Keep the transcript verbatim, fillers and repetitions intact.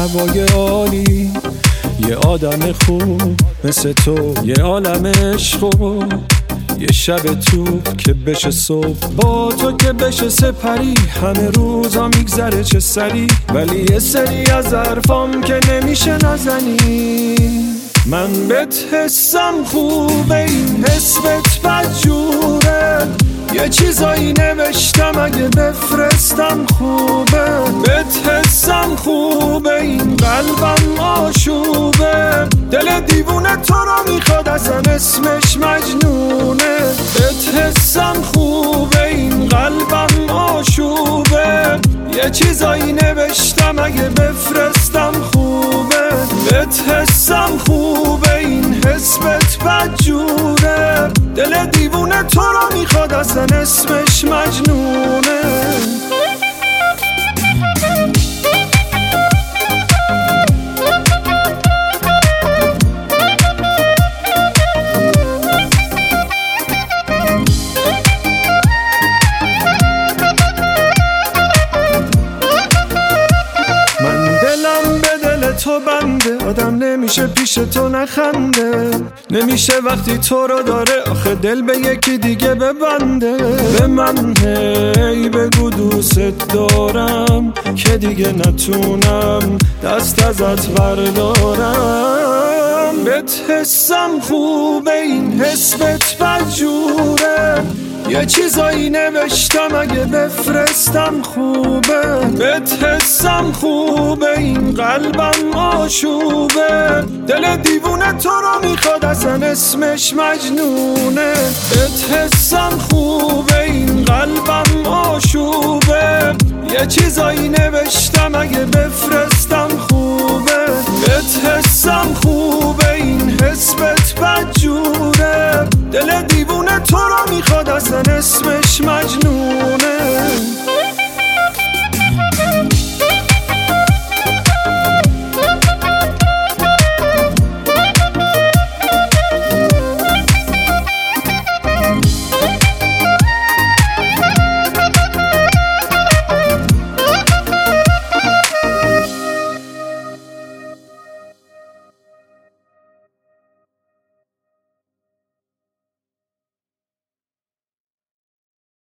هوای عالی، یه آدم خوب مثل تو، یه عالم عشق و یه شب تو که بشه صبح، با تو که بشه سپری. همه روزا میگذره چه سری، ولی یه سری از حرفام که نمیشه نزنی. من بهت حسم خوبه، این حس بهت بدجوره، یه چیزایی نوشتم اگه بفرستم خوبه. بهت حسم خوبه، این قلبم آشوبه، دل دیوونه تو رو میخواد اصلا اسمش مجنونه. بهت حسم خوبه، این قلبم آشوبه، یه چیزایی نوشتم اگه بفرستم خوبه. بهت حسم خوبه، این حس بهت بدجوره، دل دیوونه تو رو میخواد اصلا اسمش مجنونه. تو بنده، آدم نمیشه پیش تو نخنده، نمیشه وقتی تو رو داره آخه دل به یکی دیگه ببنده. به من هی بگو دوست دارم که دیگه نتونم دست ازت بردارم. بهت حسم خوبه، این حس بهت بدجوره، یه چیزایی نوشتم اگه بفرستم خوبه. بهت حسم خوبه، این قلبم آشوبه، دل دیوونه تو رو میخواد اصلا اسمش مجنونه. بهت حسم خوبه، این قلبم آشوبه، یه چیزایی نوشتم اگه بفرستم خوبه. بهت حسم خوبه، این حس بهت بدجوره، دل دیوونه تو رو میخواد اصلا اسمش مجنونه.